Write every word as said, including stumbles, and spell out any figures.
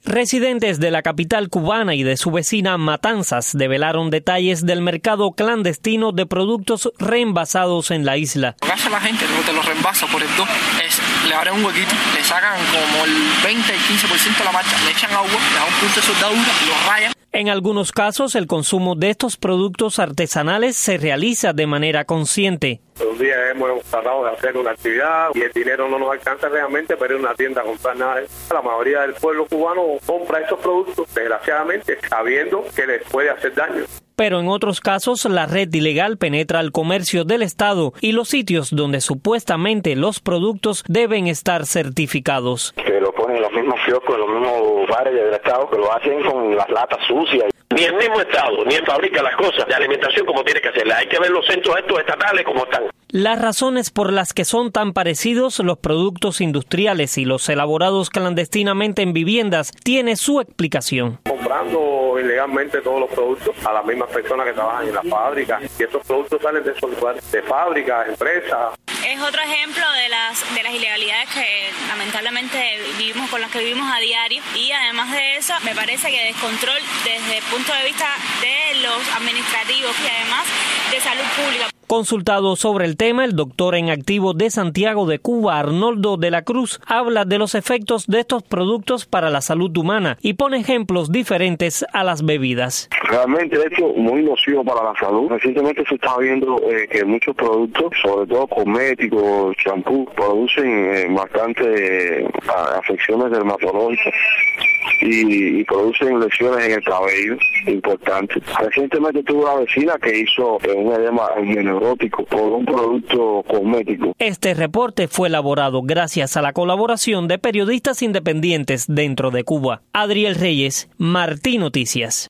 Residentes de la capital cubana y de su vecina Matanzas develaron detalles del mercado clandestino de productos reenvasados en la isla. Lo que hace la gente, te los reenvasa por el dos, es le abren un huequito, le sacan como el veinte y quince por ciento de la marcha, le echan agua, le dan un punto de soldadura y lo rayan. En algunos casos, el consumo de estos productos artesanales se realiza de manera consciente. Un día hemos tratado de hacer una actividad y el dinero no nos alcanza realmente para ir a una tienda a comprar nada. La mayoría del pueblo cubano compra estos productos, desgraciadamente, sabiendo que les puede hacer daño. Pero en otros casos, la red ilegal penetra al comercio del Estado y los sitios donde supuestamente los productos deben estar certificados. Que lo ponen en los mismos kioscos, en los mismos bares del Estado, que lo hacen con las latas sucias. Ni el mismo Estado, ni fabrica las cosas de alimentación como tiene que hacerla. Hay que ver los centros estos estatales como están. Las razones por las que son tan parecidos los productos industriales y los elaborados clandestinamente en viviendas tiene su explicación. Comprando ilegalmente todos los productos a las mismas personas que trabajan en la fábrica, y estos productos salen de esos lugares, de fábricas, empresas. Es otro ejemplo de las de las ilegalidades que lamentablemente vivimos, con las que vivimos a diario, y además de eso me parece que descontrol desde el punto de vista de los administrativos y además de salud pública. Consultado sobre el tema, el doctor en activo de Santiago de Cuba, Arnoldo de la Cruz, habla de los efectos de estos productos para la salud humana y pone ejemplos diferentes a las bebidas. Realmente esto es muy nocivo para la salud. Recientemente se está viendo eh, que muchos productos, sobre todo cosméticos, champú, producen eh, bastante eh, afecciones dermatológicas y, y producen lesiones en el cabello importantes. Recientemente tuve una vecina que hizo eh, un edema neurótico por un producto cosmético. Este reporte fue elaborado gracias a la colaboración de periodistas independientes dentro de Cuba. Adriel Reyes, Martí Noticias.